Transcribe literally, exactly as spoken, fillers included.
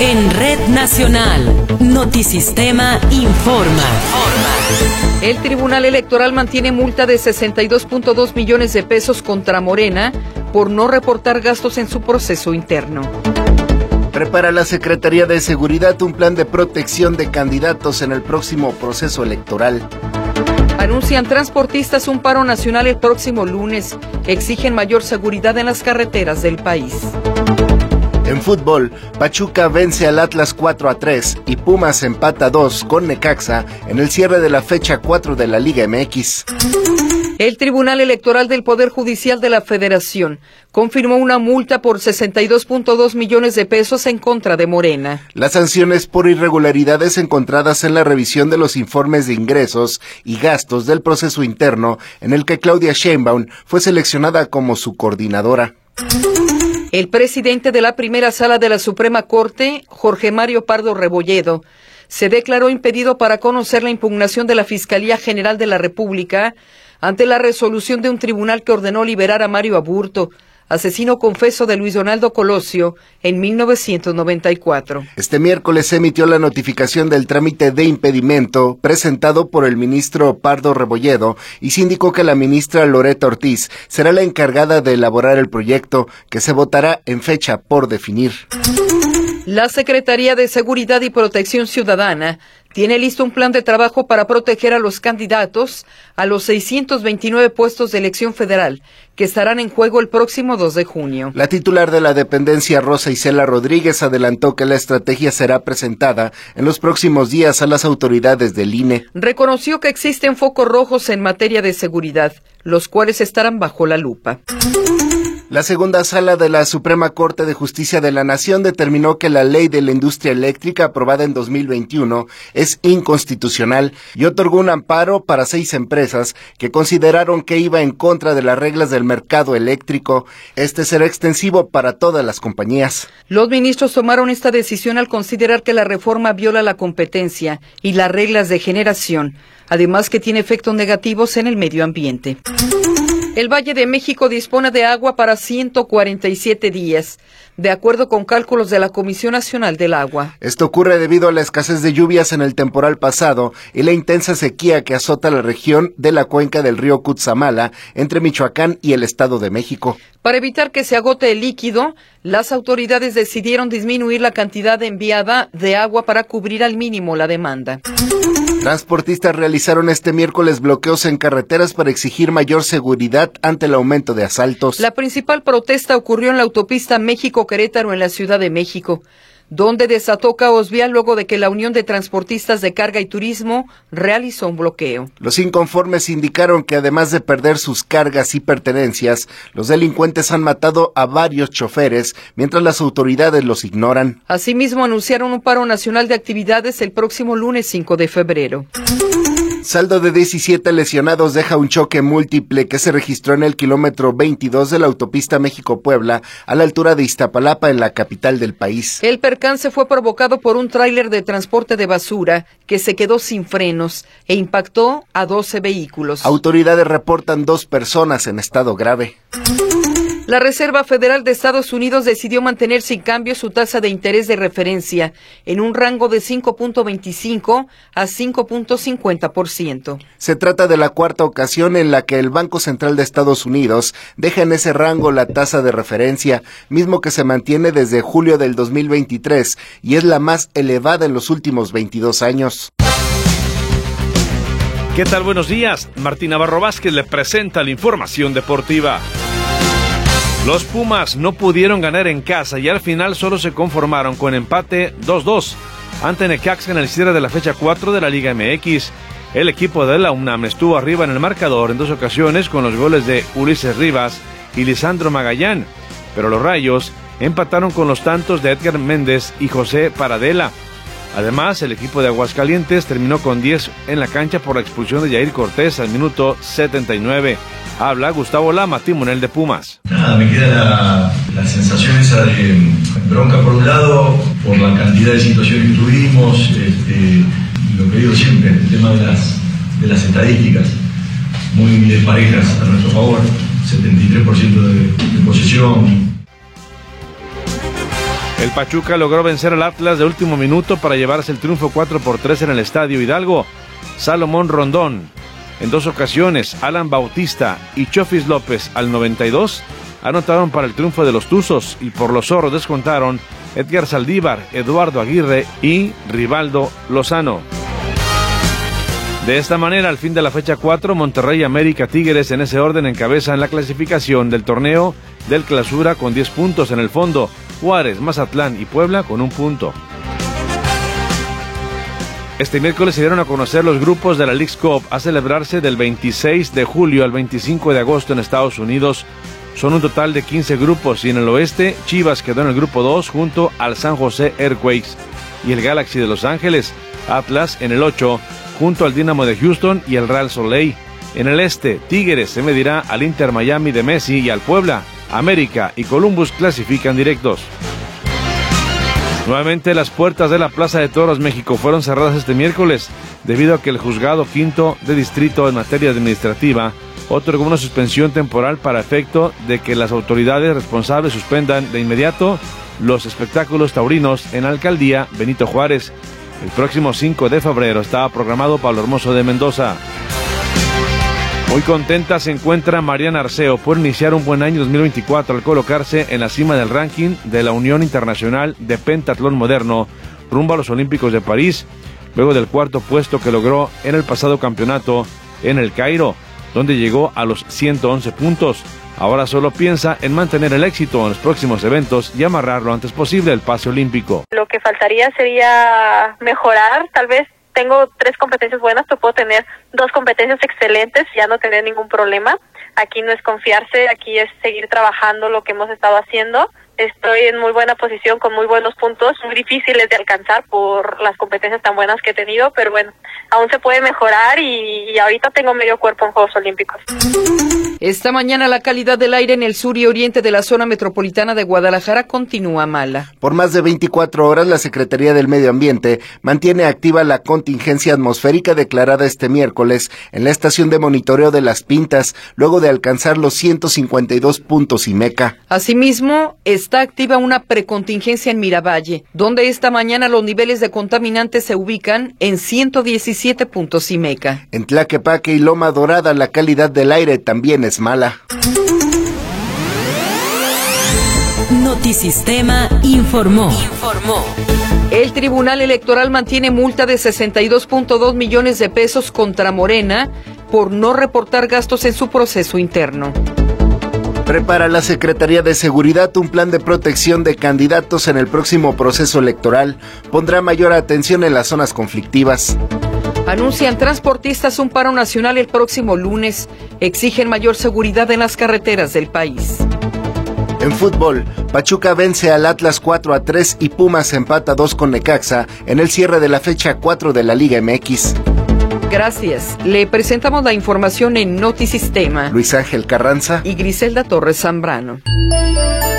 En Red Nacional, Notisistema informa. El Tribunal Electoral mantiene multa de sesenta y dos punto dos millones de pesos contra Morena por no reportar gastos en su proceso interno. Prepara la Secretaría de Seguridad un plan de protección de candidatos en el próximo proceso electoral. Anuncian transportistas un paro nacional el próximo lunes. Exigen mayor seguridad en las carreteras del país. En fútbol, Pachuca vence al Atlas cuatro a tres y Pumas empata dos con Necaxa en el cierre de la fecha cuatro de la Liga M X. El Tribunal Electoral del Poder Judicial de la Federación confirmó una multa por sesenta y dos punto dos millones de pesos en contra de Morena. Las sanciones por irregularidades encontradas en la revisión de los informes de ingresos y gastos del proceso interno en el que Claudia Sheinbaum fue seleccionada como su coordinadora. El presidente de la primera sala de la Suprema Corte, Jorge Mario Pardo Rebolledo, se declaró impedido para conocer la impugnación de la Fiscalía General de la República ante la resolución de un tribunal que ordenó liberar a Mario Aburto, asesino confeso de Luis Donaldo Colosio, en mil novecientos noventa y cuatro. Este miércoles se emitió la notificación del trámite de impedimento presentado por el ministro Pardo Rebolledo y se indicó que la ministra Loretta Ortiz será la encargada de elaborar el proyecto, que se votará en fecha por definir. La Secretaría de Seguridad y Protección Ciudadana tiene listo un plan de trabajo para proteger a los candidatos a los seiscientos veintinueve puestos de elección federal que estarán en juego el próximo dos de junio. La titular de la dependencia, Rosa Isela Rodríguez, adelantó que la estrategia será presentada en los próximos días a las autoridades del I N E. Reconoció que existen focos rojos en materia de seguridad, los cuales estarán bajo la lupa. La segunda sala de la Suprema Corte de Justicia de la Nación determinó que la ley de la industria eléctrica aprobada en dos mil veintiuno es inconstitucional y otorgó un amparo para seis empresas que consideraron que iba en contra de las reglas del mercado eléctrico. Este será extensivo para todas las compañías. Los ministros tomaron esta decisión al considerar que la reforma viola la competencia y las reglas de generación, además que tiene efectos negativos en el medio ambiente. El Valle de México dispone de agua para ciento cuarenta y siete días, de acuerdo con cálculos de la Comisión Nacional del Agua. Esto ocurre debido a la escasez de lluvias en el temporal pasado y la intensa sequía que azota la región de la cuenca del río Cutzamala, entre Michoacán y el Estado de México. Para evitar que se agote el líquido, las autoridades decidieron disminuir la cantidad enviada de agua para cubrir al mínimo la demanda. Transportistas realizaron este miércoles bloqueos en carreteras para exigir mayor seguridad ante el aumento de asaltos. La principal protesta ocurrió en la autopista México-Querétaro en la Ciudad de México, donde desató caos vial luego de que la Unión de Transportistas de Carga y Turismo realizó un bloqueo. Los inconformes indicaron que además de perder sus cargas y pertenencias, los delincuentes han matado a varios choferes mientras las autoridades los ignoran. Asimismo, anunciaron un paro nacional de actividades el próximo lunes cinco de febrero. Saldo de diecisiete lesionados deja un choque múltiple que se registró en el kilómetro veintidós de la autopista México-Puebla, a la altura de Iztapalapa, en la capital del país. El percance fue provocado por un tráiler de transporte de basura que se quedó sin frenos e impactó a doce vehículos. Autoridades reportan dos personas en estado grave. La Reserva Federal de Estados Unidos decidió mantener sin cambio su tasa de interés de referencia en un rango de cinco punto veinticinco a cinco punto cincuenta por ciento. Se trata de la cuarta ocasión en la que el Banco Central de Estados Unidos deja en ese rango la tasa de referencia, mismo que se mantiene desde julio del dos mil veintitrés y es la más elevada en los últimos veintidós años. ¿Qué tal? Buenos días. Martín Navarro Vázquez le presenta la información deportiva. Los Pumas no pudieron ganar en casa y al final solo se conformaron con empate dos dos ante Necaxa en el cierre de la fecha cuatro de la Liga M X. El equipo de la UNAM estuvo arriba en el marcador en dos ocasiones con los goles de Ulises Rivas y Lisandro Magallán, pero los Rayos empataron con los tantos de Edgar Méndez y José Paradela. Además, el equipo de Aguascalientes terminó con diez en la cancha por la expulsión de Yair Cortés al minuto setenta y nueve. Habla Gustavo Lama, timonel de Pumas. Nada, me queda la, la sensación esa de bronca por un lado, por la cantidad de situaciones que tuvimos, este, lo que digo siempre, el tema de las, de las estadísticas, muy desparejas a nuestro favor, setenta y tres por ciento de, de posesión. El Pachuca logró vencer al Atlas de último minuto para llevarse el triunfo cuatro por tres en el Estadio Hidalgo. Salomón Rondón, en dos ocasiones, Alan Bautista y Chofis López al noventa y dos anotaron para el triunfo de los Tuzos, y por los zorros descontaron Edgar Saldívar, Eduardo Aguirre y Rivaldo Lozano. De esta manera, al fin de la fecha cuatro, Monterrey, América, Tigres en ese orden encabezan la clasificación del torneo del Clausura con diez puntos. En el fondo, Juárez, Mazatlán y Puebla con un punto. Este miércoles se dieron a conocer los grupos de la Leagues Cup a celebrarse del veintiséis de julio al veinticinco de agosto en Estados Unidos. Son un total de quince grupos, y en el oeste, Chivas quedó en el grupo dos junto al San José Earthquakes y el Galaxy de Los Ángeles. Atlas en el ocho junto al Dynamo de Houston y el Real Salt Lake. En el este, Tigres se medirá al Inter Miami de Messi y al Puebla. América y Columbus clasifican directos. Nuevamente, las puertas de la Plaza de Toros México fueron cerradas este miércoles debido a que el juzgado quinto de distrito en materia administrativa otorgó una suspensión temporal para efecto de que las autoridades responsables suspendan de inmediato los espectáculos taurinos en la alcaldía Benito Juárez. El próximo cinco de febrero estaba programado Pablo Hermoso de Mendoza. Muy contenta se encuentra Mariana Arceo por iniciar un buen año dos mil veinticuatro al colocarse en la cima del ranking de la Unión Internacional de Pentatlón Moderno rumbo a los Olímpicos de París, luego del cuarto puesto que logró en el pasado campeonato en El Cairo, donde llegó a los ciento once puntos. Ahora solo piensa en mantener el éxito en los próximos eventos y amarrar lo antes posible el pase olímpico. Lo que faltaría sería mejorar, tal vez. Tengo tres competencias buenas, pero puedo tener dos competencias excelentes y ya no tener ningún problema. Aquí no es confiarse, aquí es seguir trabajando lo que hemos estado haciendo. Estoy en muy buena posición con muy buenos puntos, muy difíciles de alcanzar por las competencias tan buenas que he tenido, pero bueno, aún se puede mejorar y, y ahorita tengo medio cuerpo en Juegos Olímpicos. Esta mañana la calidad del aire en el sur y oriente de la zona metropolitana de Guadalajara continúa mala. Por más de veinticuatro horas, la Secretaría del Medio Ambiente mantiene activa la contingencia atmosférica declarada este miércoles en la estación de monitoreo de Las Pintas, luego de alcanzar los ciento cincuenta y dos puntos IMECA. Asimismo, está activa una precontingencia en Miravalle, donde esta mañana los niveles de contaminantes se ubican en ciento diecisiete puntos IMECA. En Tlaquepaque y Loma Dorada, la calidad del aire también es mala. Notisistema informó. Informó. El Tribunal Electoral mantiene multa de sesenta y dos punto dos millones de pesos contra Morena por no reportar gastos en su proceso interno. Prepara la Secretaría de Seguridad un plan de protección de candidatos en el próximo proceso electoral. Pondrá mayor atención en las zonas conflictivas. Anuncian transportistas un paro nacional el próximo lunes. Exigen mayor seguridad en las carreteras del país. En fútbol, Pachuca vence al Atlas cuatro a tres y Pumas empata dos con Necaxa en el cierre de la fecha cuatro de la Liga M X. Gracias. Le presentamos la información en Notisistema. Luis Ángel Carranza y Griselda Torres Zambrano.